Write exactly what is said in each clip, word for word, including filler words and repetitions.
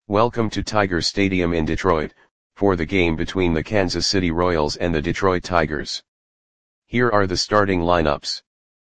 Welcome to Tiger Stadium in Detroit, for the game between the Kansas City Royals and the Detroit Tigers. Here are the starting lineups.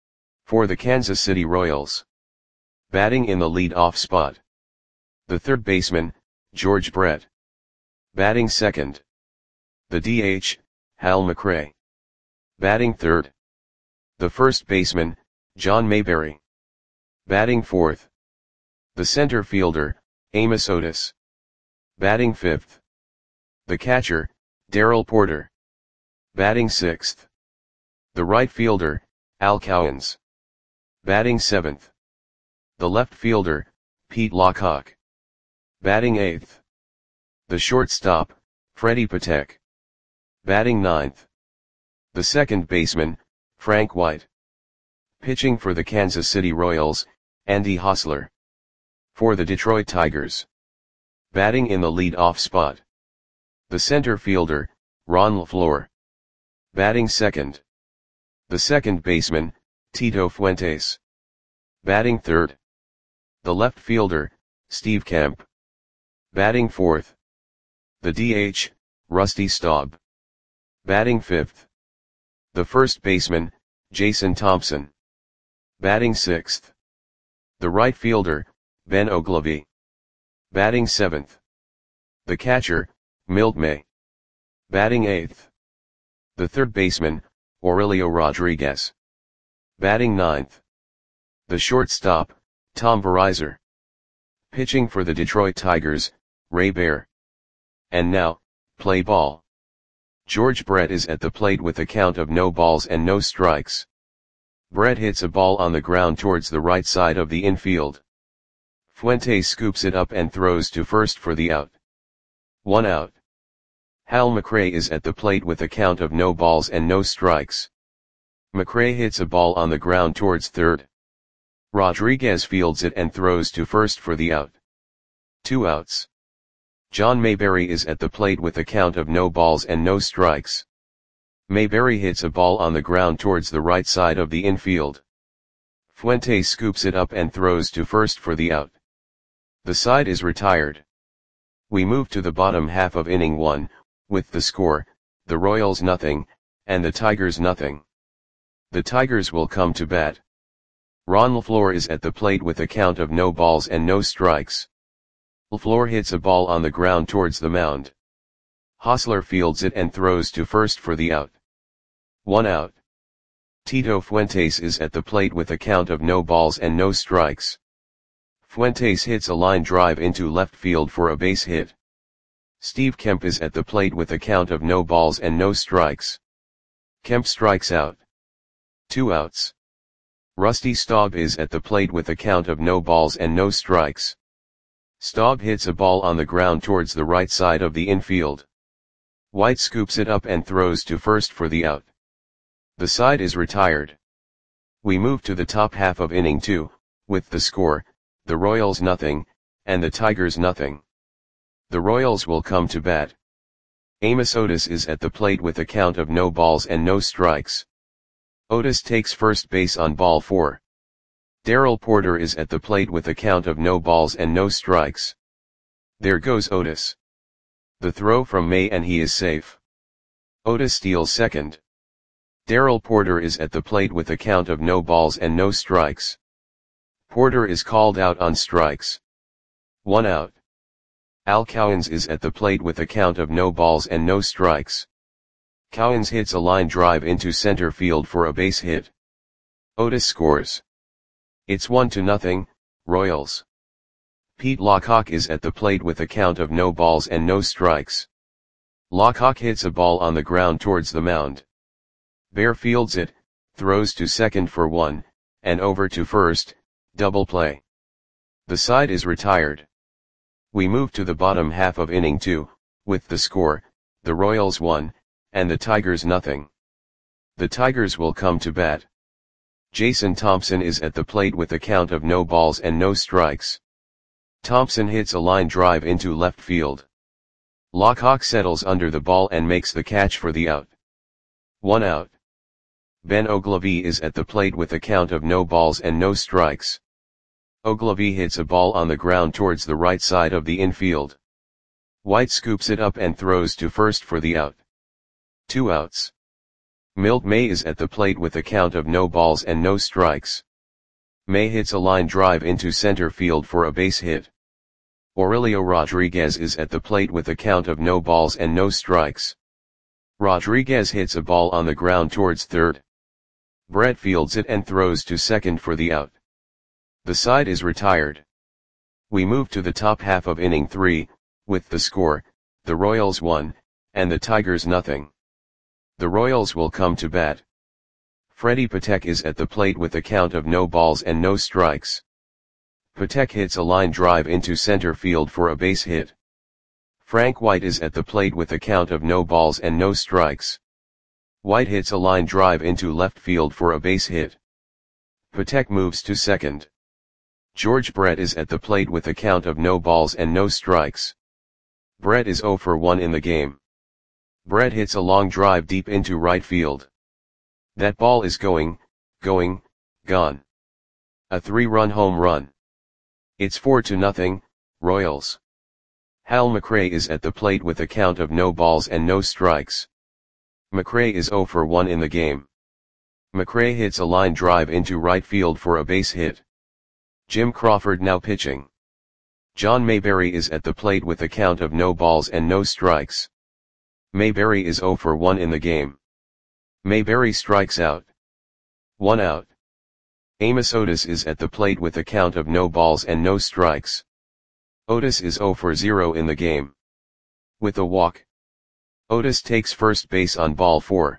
For the Kansas City Royals. Batting in the lead-off spot. The third baseman, George Brett. Batting second. The D H, Hal McRae. Batting third. The first baseman, John Mayberry. Batting fourth. The center fielder, Amos Otis. Batting fifth. The catcher, Darrell Porter. Batting sixth. The right fielder, Al Cowens. Batting seventh. The left fielder, Pete Lockhart. Batting eighth. The shortstop, Freddie Patek. Batting ninth. The second baseman, Frank White. Pitching for the Kansas City Royals, Andy Hosler. For the Detroit Tigers. Batting in the lead-off spot. The center fielder, Ron LaFleur. Batting second. The second baseman, Tito Fuentes. Batting third. The left fielder, Steve Kemp. Batting fourth. The D H, Rusty Staub. Batting fifth. The first baseman, Jason Thompson. Batting sixth. The right fielder, Ben Oglivie. Batting seventh. The catcher, Milt May. Batting eighth. The third baseman, Aurelio Rodriguez. Batting ninth. The shortstop, Tom Verizor. Pitching for the Detroit Tigers, Ray Bear. And now, play ball. George Brett is at the plate with a count of no balls and no strikes. Brett hits a ball on the ground towards the right side of the infield. Fuentes scoops it up and throws to first for the out. One out. Hal McRae is at the plate with a count of no balls and no strikes. McRae hits a ball on the ground towards third. Rodriguez fields it and throws to first for the out. Two outs. John Mayberry is at the plate with a count of no balls and no strikes. Mayberry hits a ball on the ground towards the right side of the infield. Fuentes scoops it up and throws to first for the out. The side is retired. We move to the bottom half of inning one, with the score, the Royals nothing, and the Tigers nothing. The Tigers will come to bat. Ron LaFleur is at the plate with a count of no balls and no strikes. LaFleur hits a ball on the ground towards the mound. Hosler fields it and throws to first for the out. One out. Tito Fuentes is at the plate with a count of no balls and no strikes. Fuentes hits a line drive into left field for a base hit. Steve Kemp is at the plate with a count of no balls and no strikes. Kemp strikes out. Two outs. Rusty Staub is at the plate with a count of no balls and no strikes. Staub hits a ball on the ground towards the right side of the infield. White scoops it up and throws to first for the out. The side is retired. We move to the top half of inning two, with the score, the Royals nothing, and the Tigers nothing. The Royals will come to bat. Amos Otis is at the plate with a count of no balls and no strikes. Otis takes first base on ball four. Darrell Porter is at the plate with a count of no balls and no strikes. There goes Otis. The throw from May and he is safe. Otis steals second. Darrell Porter is at the plate with a count of no balls and no strikes. Porter is called out on strikes. One out. Al Cowens is at the plate with a count of no balls and no strikes. Cowens hits a line drive into center field for a base hit. Otis scores. It's one to nothing, Royals. Pete Lockhart is at the plate with a count of no balls and no strikes. Lockhart hits a ball on the ground towards the mound. Bear fields it, throws to second for one, and over to first, double play. The side is retired. We move to the bottom half of inning two, with the score, the Royals one, and the Tigers nothing. The Tigers will come to bat. Jason Thompson is at the plate with a count of no balls and no strikes. Thompson hits a line drive into left field. Lockhart settles under the ball and makes the catch for the out. One out. Ben Oglivie is at the plate with a count of no balls and no strikes. Ogilvy hits a ball on the ground towards the right side of the infield. White scoops it up and throws to first for the out. Two outs. Milt May is at the plate with a count of no balls and no strikes. May hits a line drive into center field for a base hit. Aurelio Rodriguez is at the plate with a count of no balls and no strikes. Rodriguez hits a ball on the ground towards third. Brett fields it and throws to second for the out. The side is retired. We move to the top half of inning three, with the score, the Royals one, and the Tigers nothing. The Royals will come to bat. Freddie Patek is at the plate with a count of no balls and no strikes. Patek hits a line drive into center field for a base hit. Frank White is at the plate with a count of no balls and no strikes. White hits a line drive into left field for a base hit. Patek moves to second. George Brett is at the plate with a count of no balls and no strikes. Brett is oh for one in the game. Brett hits a long drive deep into right field. That ball is going, going, gone. A three-run home run. It's four to nothing, Royals. Hal McRae is at the plate with a count of no balls and no strikes. McRae is oh for one in the game. McRae hits a line drive into right field for a base hit. Jim Crawford now pitching. John Mayberry is at the plate with a count of no balls and no strikes. Mayberry is oh for one in the game. Mayberry strikes out. One out. Amos Otis is at the plate with a count of no balls and no strikes. Otis is oh for zero in the game. With a walk. Otis takes first base on ball four.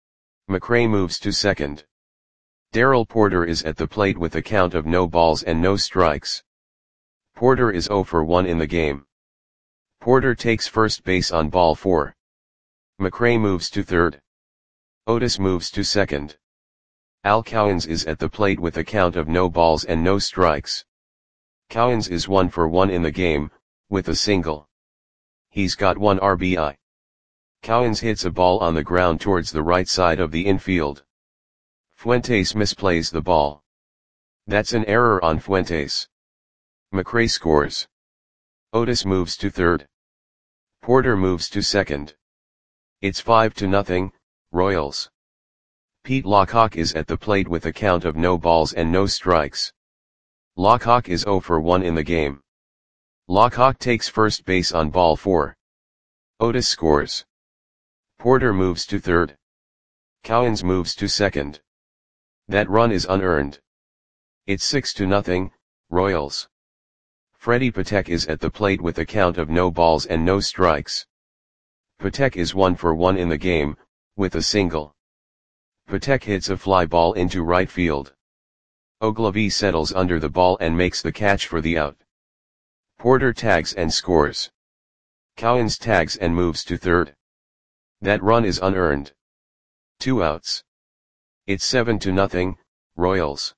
McRae moves to second. Darrell Porter is at the plate with a count of no balls and no strikes. Porter is oh for one in the game. Porter takes first base on ball four. McRae moves to third. Otis moves to second. Al Cowens is at the plate with a count of no balls and no strikes. Cowens is one for one in the game, with a single. He's got one R B I. Cowens hits a ball on the ground towards the right side of the infield. Fuentes misplays the ball. That's an error on Fuentes. McRae scores. Otis moves to third. Porter moves to second. It's five to nothing, Royals. Pete Lockhawk is at the plate with a count of no balls and no strikes. Lockhawk is oh for one in the game. Lockhawk takes first base on ball four. Otis scores. Porter moves to third. Cowens moves to second. That run is unearned. It's six to nothing, Royals. Freddie Patek is at the plate with a count of no balls and no strikes. Patek is one for one in the game, with a single. Patek hits a fly ball into right field. Ogilvy settles under the ball and makes the catch for the out. Porter tags and scores. Cowens tags and moves to third. That run is unearned. Two outs. It's seven to nothing, Royals.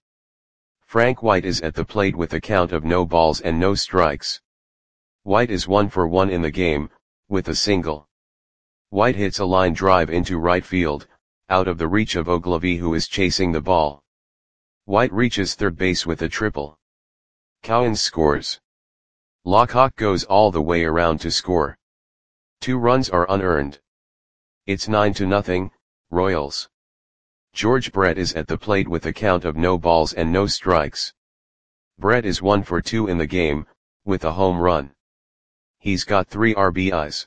Frank White is at the plate with a count of no balls and no strikes. White is one for one in the game, with a single. White hits a line drive into right field, out of the reach of Ogilvy who is chasing the ball. White reaches third base with a triple. Cowens scores. Lockhawk goes all the way around to score. Two runs are unearned. It's nine to nothing, Royals. George Brett is at the plate with a count of no balls and no strikes. Brett is one for two in the game, with a home run. He's got three R B Is.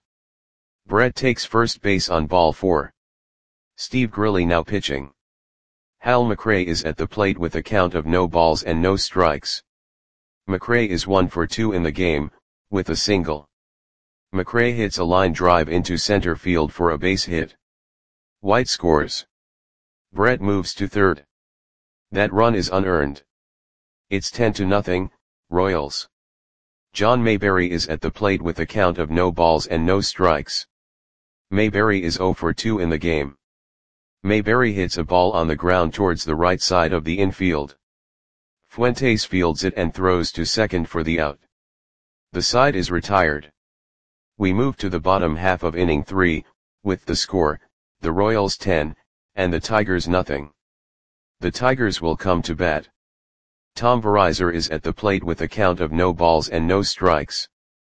Brett takes first base on ball four. Steve Grilli now pitching. Hal McRae is at the plate with a count of no balls and no strikes. McRae is one for two in the game, with a single. McRae hits a line drive into center field for a base hit. White scores. Brett moves to third. That run is unearned. It's ten to nothing, Royals. John Mayberry is at the plate with a count of no balls and no strikes. Mayberry is oh for two in the game. Mayberry hits a ball on the ground towards the right side of the infield. Fuentes fields it and throws to second for the out. The side is retired. We move to the bottom half of inning three, with the score, the Royals ten, and the Tigers nothing. The Tigers will come to bat. Tom Verizor is at the plate with a count of no balls and no strikes.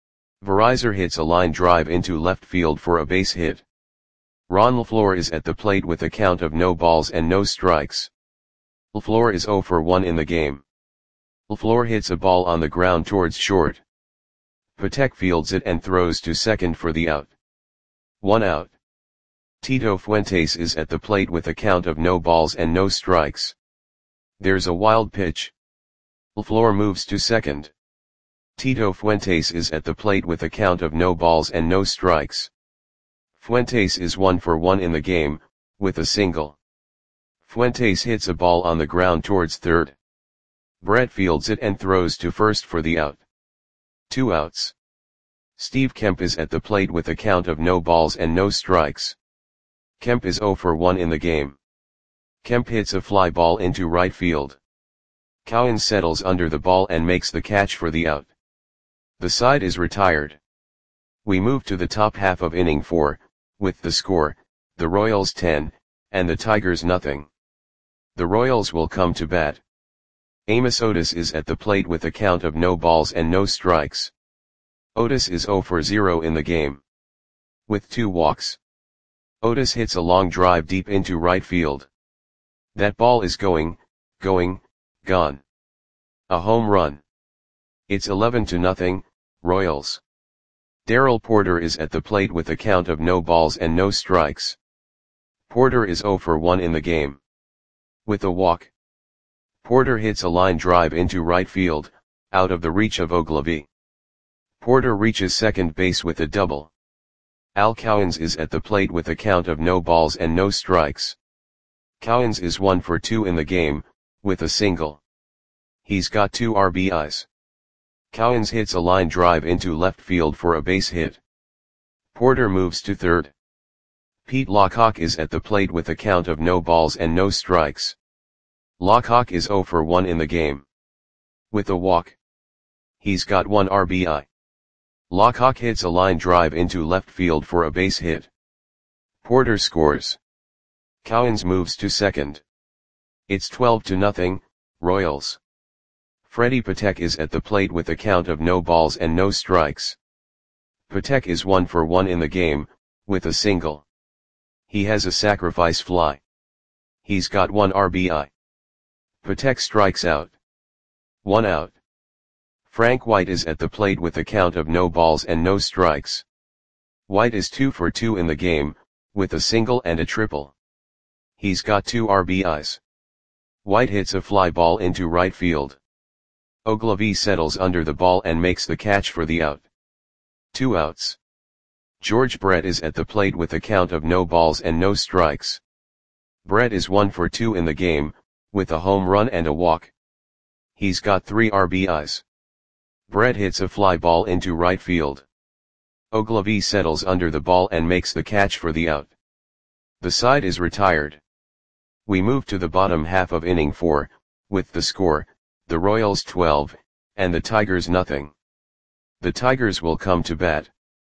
Verizor hits a line drive into left field for a base hit. Ron LaFleur is at the plate with a count of no balls and no strikes. LaFleur is zero for one in the game. LaFleur hits a ball on the ground towards short. Patek fields it and throws to second for the out. One out. Tito Fuentes is at the plate with a count of no balls and no strikes. There's a wild pitch. LaFleur moves to second. Tito Fuentes is at the plate with a count of no balls and no strikes. Fuentes is one for one in the game, with a single. Fuentes hits a ball on the ground towards third. Brett fields it and throws to first for the out. Two outs. Steve Kemp is at the plate with a count of no balls and no strikes. Kemp is zero for one in the game. Kemp hits a fly ball into right field. Cowens settles under the ball and makes the catch for the out. The side is retired. We move to the top half of inning four, with the score, the Royals ten, and the Tigers nothing. The Royals will come to bat. Amos Otis is at the plate with a count of no balls and no strikes. Otis is zero for zero in the game. With two walks. Otis hits a long drive deep into right field. That ball is going, going, gone. A home run. It's eleven to nothing, Royals. Darrell Porter is at the plate with a count of no balls and no strikes. Porter is zero for one in the game. With a walk. Porter hits a line drive into right field, out of the reach of Ogilvy. Porter reaches second base with a double. Al Cowens is at the plate with a count of no balls and no strikes. Cowens is one for two in the game, with a single. He's got two R B Is. Cowens hits a line drive into left field for a base hit. Porter moves to third. Pete Lockhawk is at the plate with a count of no balls and no strikes. Lockhawk is zero for one in the game. With a walk. He's got one R B I. Lockhawk hits a line drive into left field for a base hit. Porter scores. Cowens moves to second. It's twelve to nothing, Royals. Freddie Patek is at the plate with a count of no balls and no strikes. Patek is one for one in the game, with a single. He has a sacrifice fly. He's got one R B I. Patek strikes out. One out. Frank White is at the plate with a count of no balls and no strikes. White is two for two in the game, with a single and a triple. He's got two R B Is. White hits a fly ball into right field. Ogilvy settles under the ball and makes the catch for the out. Two outs. George Brett is at the plate with a count of no balls and no strikes. Brett is one for two in the game, with a home run and a walk. He's got three R B Is. Brett hits a fly ball into right field. Ogilvy settles under the ball and makes the catch for the out. The side is retired. We move to the bottom half of inning four, with the score, the Royals twelve, and the Tigers nothing. The Tigers will come to bat.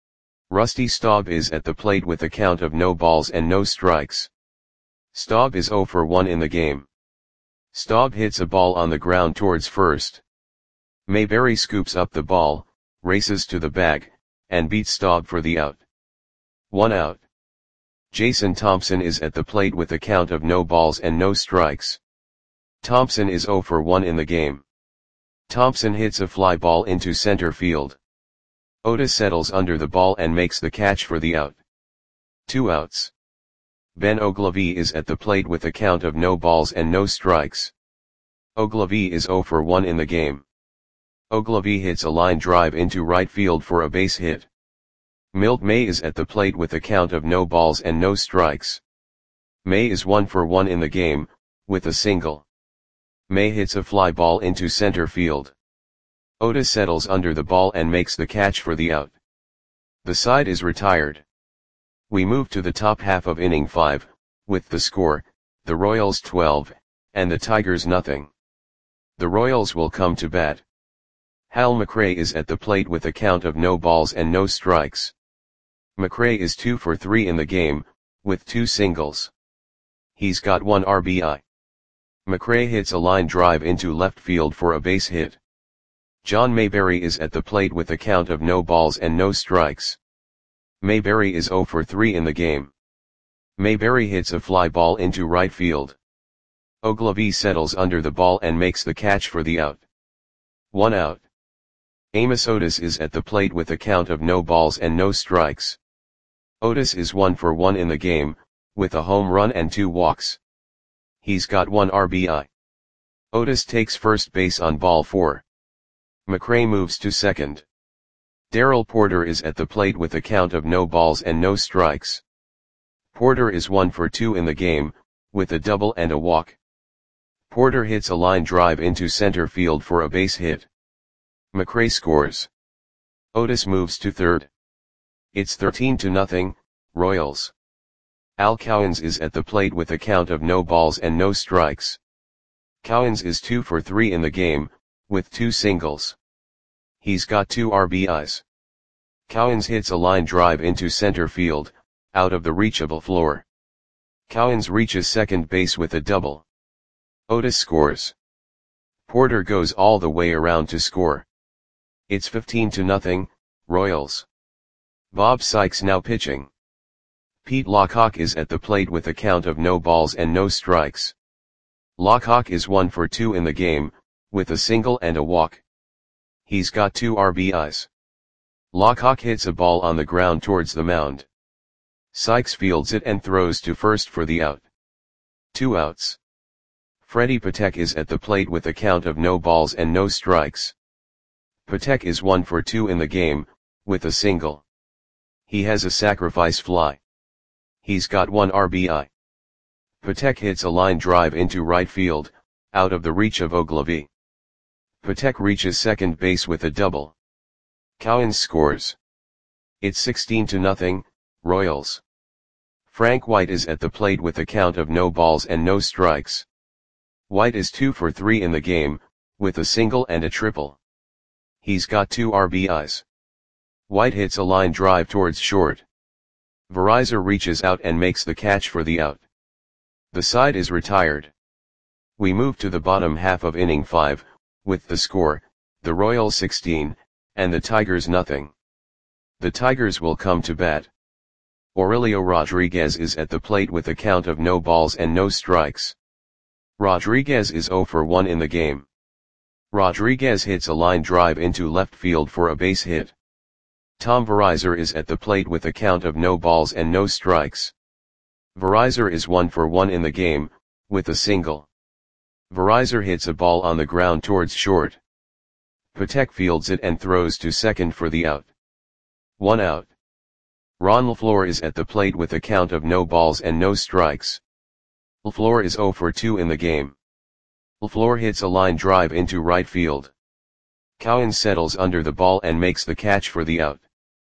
Rusty Staub is at the plate with a count of no balls and no strikes. Staub is zero for one in the game. Staub hits a ball on the ground towards first. Mayberry scoops up the ball, races to the bag, and beats Staub for the out. One out. Jason Thompson is at the plate with a count of no balls and no strikes. Thompson is zero for one in the game. Thompson hits a fly ball into center field. Otis settles under the ball and makes the catch for the out. Two outs. Ben Ogilvy is at the plate with a count of no balls and no strikes. Ogilvy is zero for one in the game. Ogilvy hits a line drive into right field for a base hit. Milt May is at the plate with a count of no balls and no strikes. May is one for one in the game, with a single. May hits a fly ball into center field. Otis settles under the ball and makes the catch for the out. The side is retired. We move to the top half of inning five, with the score, the Royals twelve, and the Tigers nothing. The Royals will come to bat. Hal McRae is at the plate with a count of no balls and no strikes. McRae is two for three in the game, with two singles. He's got one R B I. McRae hits a line drive into left field for a base hit. John Mayberry is at the plate with a count of no balls and no strikes. Mayberry is oh for three in the game. Mayberry hits a fly ball into right field. Ogilvy settles under the ball and makes the catch for the out. One out. Amos Otis is at the plate with a count of no balls and no strikes. Otis is one for one in the game, with a home run and two walks. He's got one R B I. Otis takes first base on ball four. McRae moves to second. Darrell Porter is at the plate with a count of no balls and no strikes. Porter is one for two in the game, with a double and a walk. Porter hits a line drive into center field for a base hit. McRae scores. Otis moves to third. It's thirteen to nothing, Royals. Al Cowens is at the plate with a count of no balls and no strikes. Cowens is two for three in the game, with two singles. He's got two R B Is. Cowens hits a line drive into center field, out of the reachable floor. Cowens reaches second base with a double. Otis scores. Porter goes all the way around to score. It's fifteen to nothing, Royals. Bob Sykes now pitching. Pete Lockhawk is at the plate with a count of no balls and no strikes. Lockhawk is one for two in the game, with a single and a walk. He's got two R B Is. Lockhawk hits a ball on the ground towards the mound. Sykes fields it and throws to first for the out. Two outs. Freddie Patek is at the plate with a count of no balls and no strikes. Patek is one for two in the game, with a single. He has a sacrifice fly. He's got one R B I. Patek hits a line drive into right field, out of the reach of Ogilvy. Patek reaches second base with a double. Cowens scores. It's sixteen to nothing, Royals. Frank White is at the plate with a count of no balls and no strikes. White is two for three in the game, with a single and a triple. He's got two R B Is. White hits a line drive towards short. Verizon reaches out and makes the catch for the out. The side is retired. We move to the bottom half of inning five, with the score, the Royals sixteen, and the Tigers nothing. The Tigers will come to bat. Aurelio Rodriguez is at the plate with a count of no balls and no strikes. Rodriguez is oh for one in the game. Rodriguez hits a line drive into left field for a base hit. Tom Verizon is at the plate with a count of no balls and no strikes. Verizon is one for one in the game, with a single. Verizon hits a ball on the ground towards short. Patek fields it and throws to second for the out. One out. Ron LaFleur is at the plate with a count of no balls and no strikes. LaFleur is oh for two in the game. LaFleur hits a line drive into right field. Cowens settles under the ball and makes the catch for the out.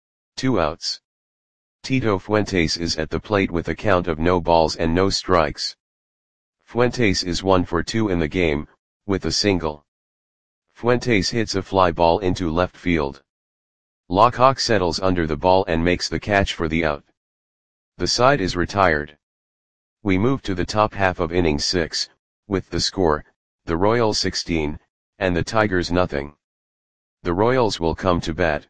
Two outs. Tito Fuentes is at the plate with a count of no balls and no strikes. Fuentes is one for two in the game, with a single. Fuentes hits a fly ball into left field. Lockhawk settles under the ball and makes the catch for the out. The side is retired. We move to the top half of inning six, with the score, the Royals sixteen, and the Tigers nothing. The Royals will come to bat.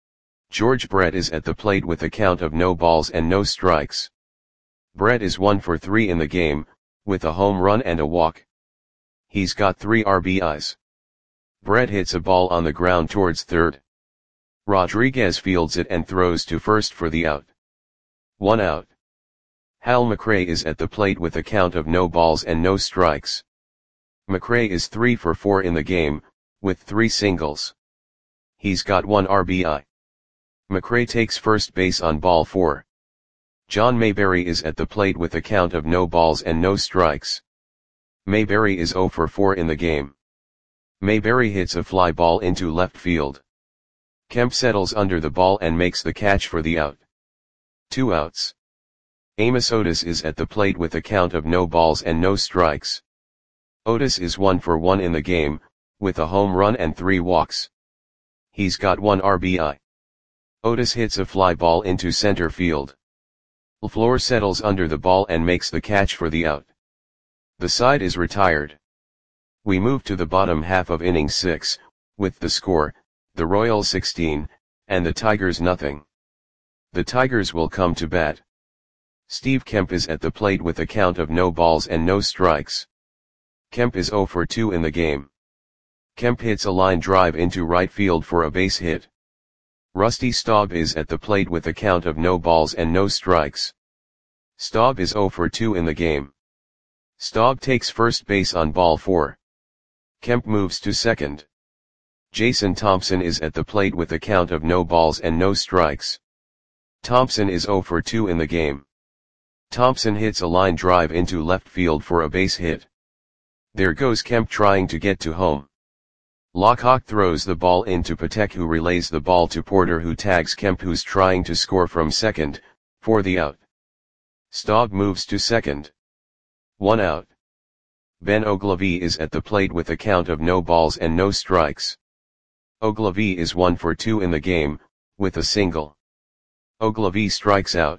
George Brett is at the plate with a count of no balls and no strikes. Brett is one for three in the game, with a home run and a walk. He's got three R B Is. Brett hits a ball on the ground towards third. Rodriguez fields it and throws to first for the out. One out. Hal McRae is at the plate with a count of no balls and no strikes. McRae is three for four in the game, with three singles. He's got one R B I. McRae takes first base on ball four. John Mayberry is at the plate with a count of no balls and no strikes. Mayberry is oh for four in the game. Mayberry hits a fly ball into left field. Kemp settles under the ball and makes the catch for the out. Two outs. Amos Otis is at the plate with a count of no balls and no strikes. Otis is one for one in the game, with a home run and three walks. He's got one R B I. Otis hits a fly ball into center field. LaFleur settles under the ball and makes the catch for the out. The side is retired. We move to the bottom half of inning six, with the score, the Royals sixteen, and the Tigers nothing. The Tigers will come to bat. Steve Kemp is at the plate with a count of no balls and no strikes. Kemp is oh for two in the game. Kemp hits a line drive into right field for a base hit. Rusty Staub is at the plate with a count of no balls and no strikes. Staub is oh for two in the game. Staub takes first base on ball four. Kemp moves to second. Jason Thompson is at the plate with a count of no balls and no strikes. Thompson is oh for two in the game. Thompson hits a line drive into left field for a base hit. There goes Kemp trying to get to home. Lockhart throws the ball into Patek, who relays the ball to Porter, who tags Kemp, who's trying to score from second, for the out. Staub moves to second. One out. Ben Ogilvie is at the plate with a count of no balls and no strikes. Ogilvie is one for two in the game, with a single. Ogilvie strikes out.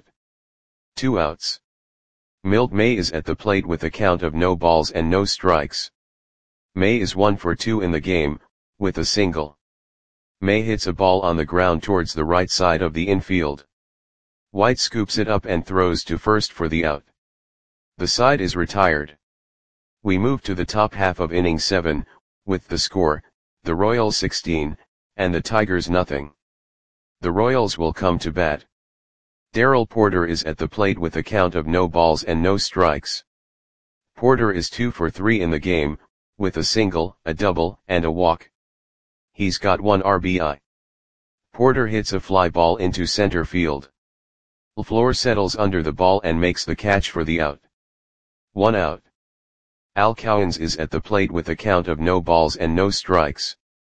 Two outs. Milt May is at the plate with a count of no balls and no strikes. May is one for two in the game, with a single. May hits a ball on the ground towards the right side of the infield. White scoops it up and throws to first for the out. The side is retired. We move to the top half of inning seven, with the score, the Royals sixteen, and the Tigers nothing. The Royals will come to bat. Darrell Porter is at the plate with a count of no balls and no strikes. Porter is two for three in the game, with a single, a double, and a walk. He's got one R B I. Porter hits a fly ball into center field. LaFleur settles under the ball and makes the catch for the out. One out. Al Cowens is at the plate with a count of no balls and no strikes.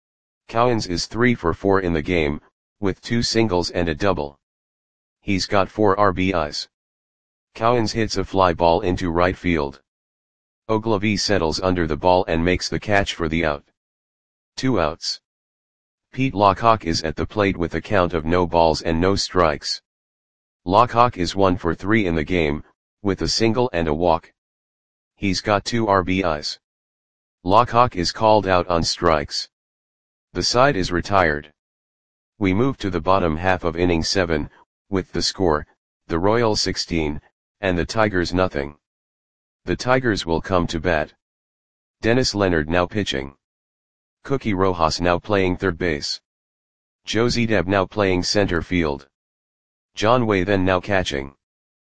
Cowens is three for four in the game, with two singles and a double. He's got four R B Is. Cowens hits a fly ball into right field. Ogilvie settles under the ball and makes the catch for the out. Two outs. Pete Lockhart is at the plate with a count of no balls and no strikes. Lockhart is one for three in the game, with a single and a walk. He's got two R B Is. Lockhart is called out on strikes. The side is retired. We move to the bottom half of inning seven, with the score, the Royals sixteen, and the Tigers nothing. The Tigers will come to bat. Dennis Leonard now pitching. Cookie Rojas now playing third base. Josie Deb now playing center field. John Way then now catching.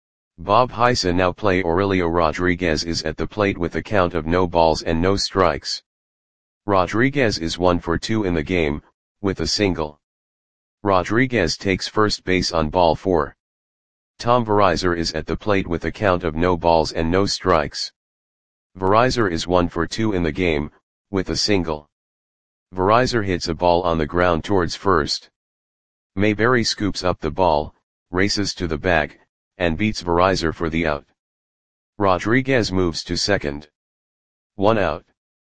Bob Heisa now play. Aurelio Rodriguez is at the plate with a count of no balls and no strikes. Rodriguez is one for two in the game, with a single. Rodriguez takes first base on ball four. Tom Verizor is at the plate with a count of no balls and no strikes. Verizor is one for two in the game, with a single. Verizor hits a ball on the ground towards first. Mayberry scoops up the ball, races to the bag, and beats Verizor for the out. Rodriguez moves to second. One out.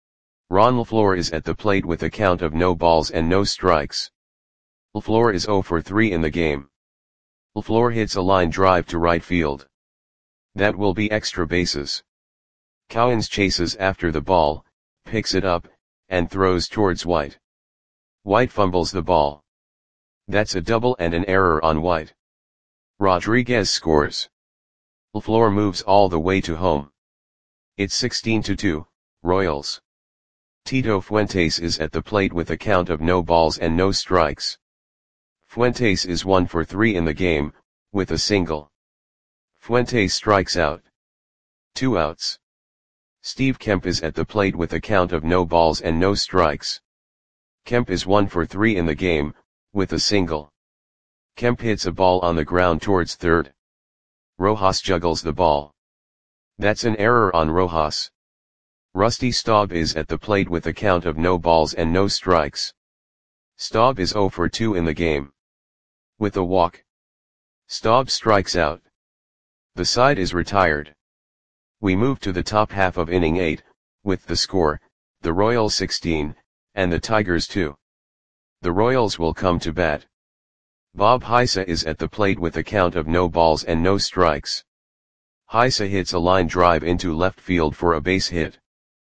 Ron LaFleur is at the plate with a count of no balls and no strikes. LaFleur is oh for three in the game. LaFleur hits a line drive to right field. That will be extra bases. Cowens chases after the ball, picks it up, and throws towards White. White fumbles the ball. That's a double and an error on White. Rodriguez scores. LaFleur moves all the way to home. It's sixteen to two, Royals. Tito Fuentes is at the plate with a count of no balls and no strikes. Fuentes is one for three in the game, with a single. Fuentes strikes out. Two outs. Steve Kemp is at the plate with a count of no balls and no strikes. Kemp is one for three in the game, with a single. Kemp hits a ball on the ground towards third. Rojas juggles the ball. That's an error on Rojas. Rusty Staub is at the plate with a count of no balls and no strikes. Staub is oh for two in the game. With a walk. Staub strikes out. The side is retired. We move to the top half of inning eight, with the score, the Royals sixteen, and the Tigers two. The Royals will come to bat. Bob Heisa is at the plate with a count of no balls and no strikes. Heise hits a line drive into left field for a base hit.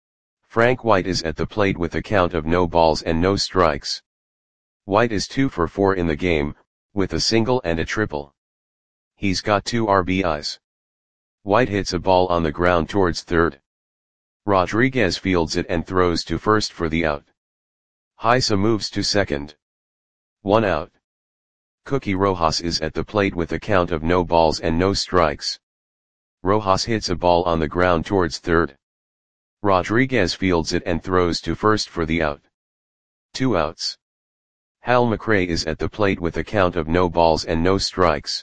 Frank White is at the plate with a count of no balls and no strikes. White is two for four in the game, with a single and a triple. He's got two R B Is. White hits a ball on the ground towards third. Rodriguez fields it and throws to first for the out. Heise moves to second. One out. Cookie Rojas is at the plate with a count of no balls and no strikes. Rojas hits a ball on the ground towards third. Rodriguez fields it and throws to first for the out. Two outs. Hal McRae is at the plate with a count of no balls and no strikes.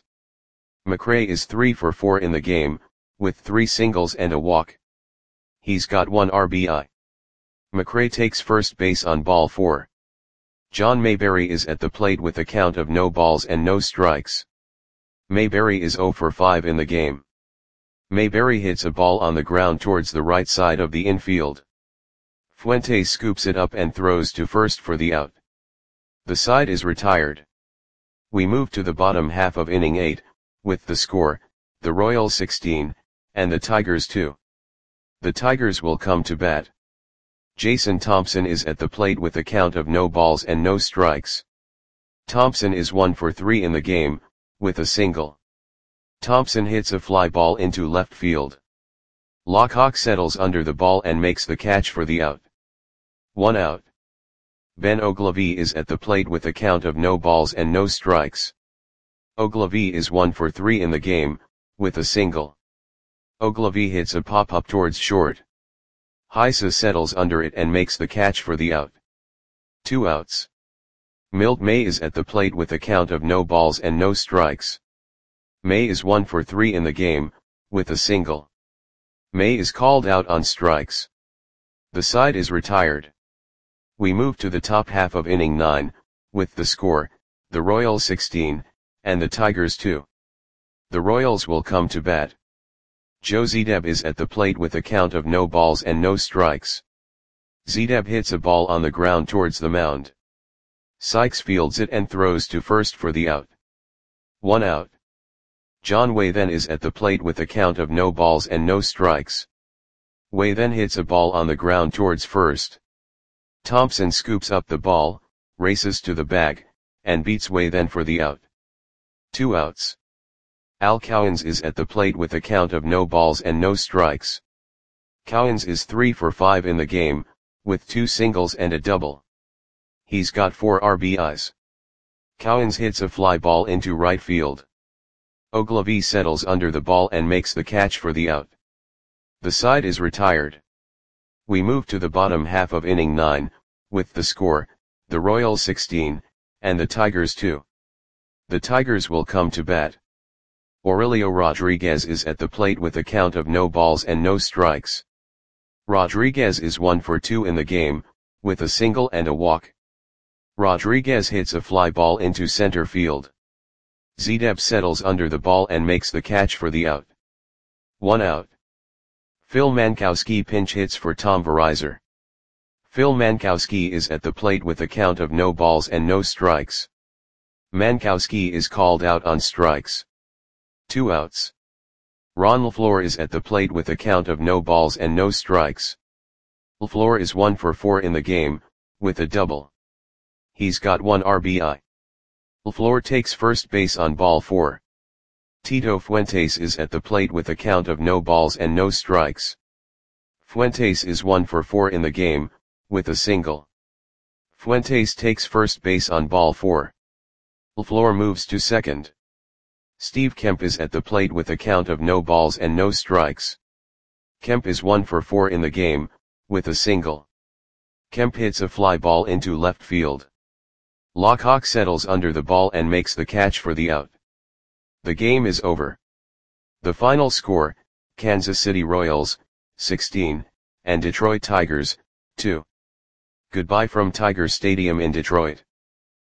McRae is three for four in the game, with three singles and a walk. He's got one R B I. McRae takes first base on ball four. John Mayberry is at the plate with a count of no balls and no strikes. Mayberry is zero for five in the game. Mayberry hits a ball on the ground towards the right side of the infield. Fuentes scoops it up and throws to first for the out. The side is retired. We move to the bottom half of inning eight, with the score, the Royals sixteen, and the Tigers two. The Tigers will come to bat. Jason Thompson is at the plate with a count of no balls and no strikes. Thompson is one for three in the game, with a single. Thompson hits a fly ball into left field. Lockhawk settles under the ball and makes the catch for the out. One out. Ben Ogilvie is at the plate with a count of no balls and no strikes. Ogilvie is one for three in the game, with a single. Ogilvie hits a pop-up towards short. Heise settles under it and makes the catch for the out. Two outs. Milt May is at the plate with a count of no balls and no strikes. May is one for three in the game, with a single. May is called out on strikes. The side is retired. We move to the top half of inning nine, with the score, the Royals sixteen, and the Tigers two. The Royals will come to bat. Joe Zedeb is at the plate with a count of no balls and no strikes. Zedeb hits a ball on the ground towards the mound. Sykes fields it and throws to first for the out. One out. John Way then is at the plate with a count of no balls and no strikes. Way then hits a ball on the ground towards first. Thompson scoops up the ball, races to the bag, and beats Way then for the out. Two outs. Al Cowens is at the plate with a count of no balls and no strikes. Cowens is three for five in the game, with two singles and a double. He's got four R B Is. Cowens hits a fly ball into right field. Ogilvie settles under the ball and makes the catch for the out. The side is retired. We move to the bottom half of inning nine, with the score, the Royals sixteen, and the Tigers two. The Tigers will come to bat. Aurelio Rodriguez is at the plate with a count of no balls and no strikes. Rodriguez is one for two in the game, with a single and a walk. Rodriguez hits a fly ball into center field. Zedeb settles under the ball and makes the catch for the out. One out. Phil Mankowski pinch hits for Tom Verizor. Phil Mankowski is at the plate with a count of no balls and no strikes. Mankowski is called out on strikes. Two outs. Ron LaFleur is at the plate with a count of no balls and no strikes. LaFleur is one for four in the game, with a double. He's got one R B I. LaFleur takes first base on ball four. Tito Fuentes is at the plate with a count of no balls and no strikes. Fuentes is one for four in the game, with a single. Fuentes takes first base on ball four. LaFleur moves to second. Steve Kemp is at the plate with a count of no balls and no strikes. Kemp is one for four in the game, with a single. Kemp hits a fly ball into left field. Lockhawk settles under the ball and makes the catch for the out. The game is over. The final score, Kansas City Royals, sixteen, and Detroit Tigers, two. Goodbye from Tiger Stadium in Detroit.